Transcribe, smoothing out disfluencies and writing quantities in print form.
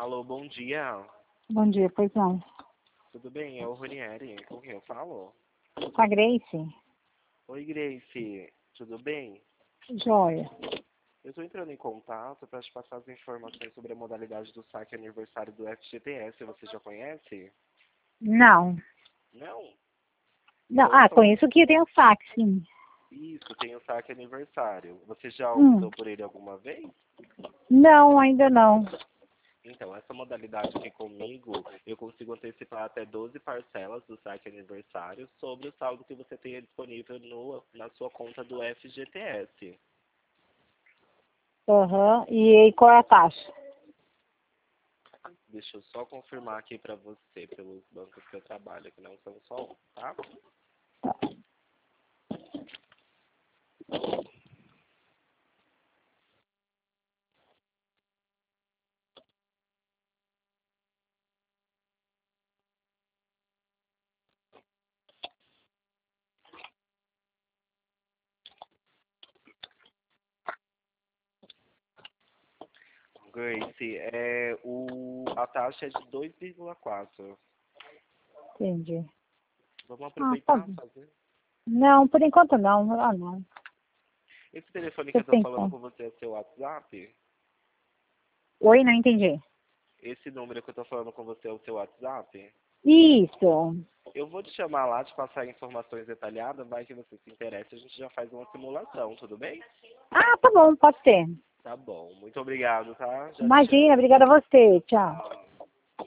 Alô, bom dia. Bom dia, pois não. Tudo bem? É o Ronieri. Com quem eu falo? Com a Grace? Oi, Grace. Tudo bem? Joia. Eu estou entrando em contato para te passar as informações sobre a modalidade do saque aniversário do FGTS. Você já conhece? Não. Não? Não. Então, Conheço que tem o saque, sim. Isso, tem o saque aniversário. Você já Hum. optou por ele alguma vez? Não, ainda não. Então, essa modalidade aqui comigo, eu consigo antecipar até 12 parcelas do saque aniversário sobre o saldo que você tenha disponível na sua conta do FGTS. Aham. E qual é a taxa? Deixa eu só confirmar aqui para você, pelos bancos que eu trabalho, que não são só um, tá? Tá. Grace, a taxa é de 2,4. Entendi. Vamos Tá aproveitar bom. e fazer. Não, por enquanto não. Ah, não. Esse telefone que Você eu tô tem falando como? com você é o seu WhatsApp? Oi, não entendi. Esse número que eu tô falando com você é o seu WhatsApp? Isso. Eu vou te chamar lá, te passar informações detalhadas, vai que você se interessa, a gente já faz uma simulação, tudo bem? Tá bom, pode ser. Tá bom, muito obrigado, tá? Já te Imagina, chamo. obrigada a você. Tchau.